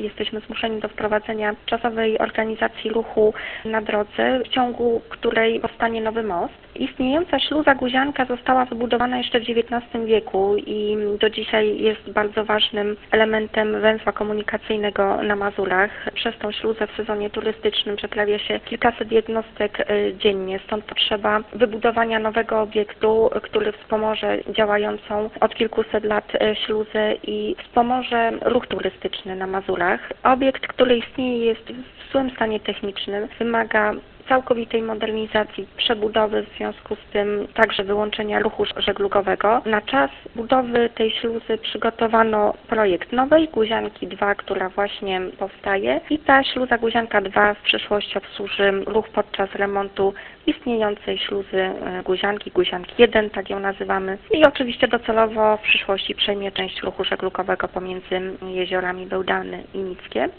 jesteśmy zmuszeni do wprowadzenia czasowej organizacji ruchu na drodze, w ciągu której powstanie nowy most. Istniejąca śluza Guzianka została wybudowana jeszcze w XIX wieku i do dzisiaj jest bardzo ważnym elementem węzła komunikacyjnego na Mazurach. Przez tą śluzę w sezonie turystycznym przeprawia się kilkaset jednostek dziennie, stąd potrzeba wybudowania nowego obiektu, który wspomoże działającą od kilkuset lat śluzę i wspomoże ruch turystyczny na Mazurach. Obiekt, który istnieje, jest w złym stanie technicznym, wymaga całkowitej modernizacji, przebudowy, w związku z tym także wyłączenia ruchu żeglugowego. Na czas budowy tej śluzy przygotowano projekt nowej Guzianki 2, która właśnie powstaje i ta śluza Guzianka 2 w przyszłości obsłuży ruch podczas remontu istniejącej śluzy Guzianki 1, tak ją nazywamy, i oczywiście docelowo w przyszłości przejmie część ruchu żeglugowego pomiędzy jeziorami Bełdany i Nickie.